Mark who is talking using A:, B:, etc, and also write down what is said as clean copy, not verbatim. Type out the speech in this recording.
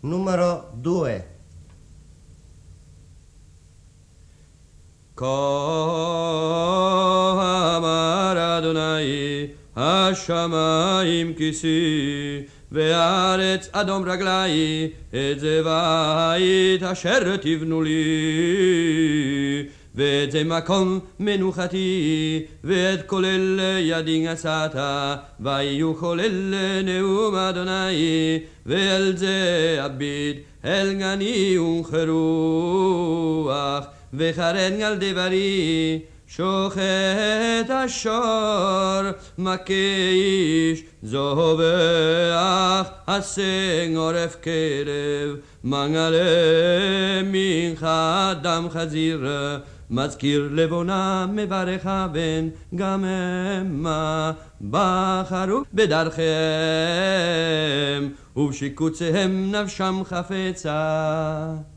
A: Numero 2.
B: כה אמר אדוני, השמיים כיסי, והארץ אדום רגלי, את זה בית אשר תבנו לי, ואת זה מקום מנוחתי, ואת כל אלה ידי נשאת, ויהיו כל אלה נאום אדוני, ואל זה אביט אל גני וכרוח, וחרד על דברי, שוחט השור, מכה איש, זובח, הסג עורף כלב, מנגלה מנחה דם חזיר, מזכיר לבונה מברך הבן, גם המה בחרו בדרכם, ובשיקוציהם נפשם חפצה.